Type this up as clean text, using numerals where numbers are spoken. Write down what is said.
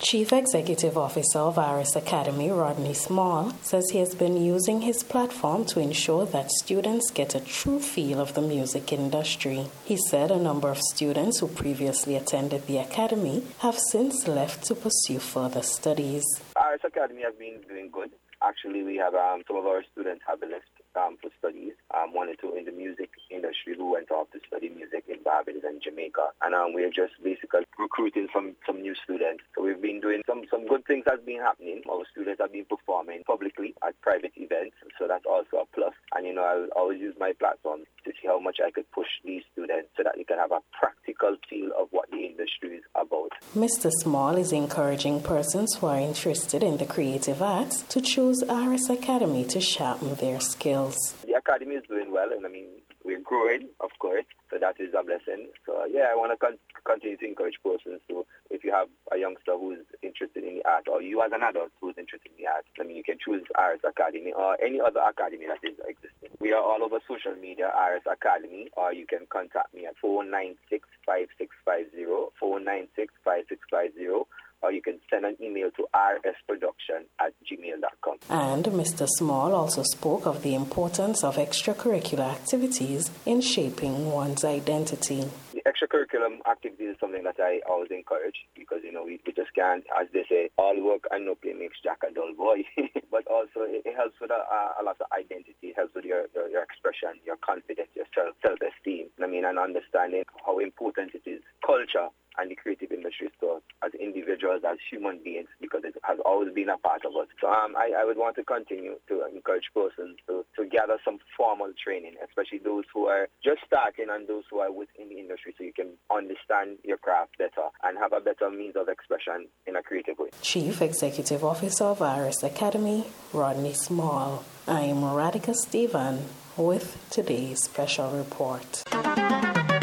Chief Executive Officer of Aris Academy, Rodney Small, says he has been using his platform to ensure that students get a true feel of the music industry. He said a number of students who previously attended the academy have since left to pursue further studies. Aris Academy has been doing good. Actually, we have some of our students have left for studies, one or two in the music industry who went off to study music in Barbados and Jamaica. And we're just basically recruiting some new students. So we've been doing some good things that's been happening. Our students have been performing publicly at private events, so that's also a plus. And, I'll always use my platform to see how much I could push these students so that they can have a practical feel of what the industry is about. Mr. Small is encouraging persons who are interested in the creative arts to choose Aris Academy to sharpen their skills. The academy is doing well, and we're growing, of course, so that is a blessing. So I want to continue to encourage persons to, if you have a youngster who's interested in the art, or you as an adult who's interested in the art, you can choose Aris Academy or any other academy that is existing. We are all over social media, Aris Academy, or you can contact me at 496-5650, 496-5650. Or you can send an email to rsproduction@gmail.com. And Mr. Small also spoke of the importance of extracurricular activities in shaping one's identity. The extracurricular activities is something that I always encourage because, we just can't, as they say, all work and no play makes Jack a dull boy. But also it helps with a lot of identity. It helps with your expression, your confidence, your self-esteem. And understanding how important it is, culture and the creative industry to us as individuals, as human beings, because it has always been a part of us. So I would want to continue to encourage persons to gather some formal training, especially those who are just starting and those who are within the industry, so you can understand your craft better and have a better means of expression in a creative way. Chief Executive Officer of Aris Academy, Rodney Small. I'm Radhika Stephen with today's special report.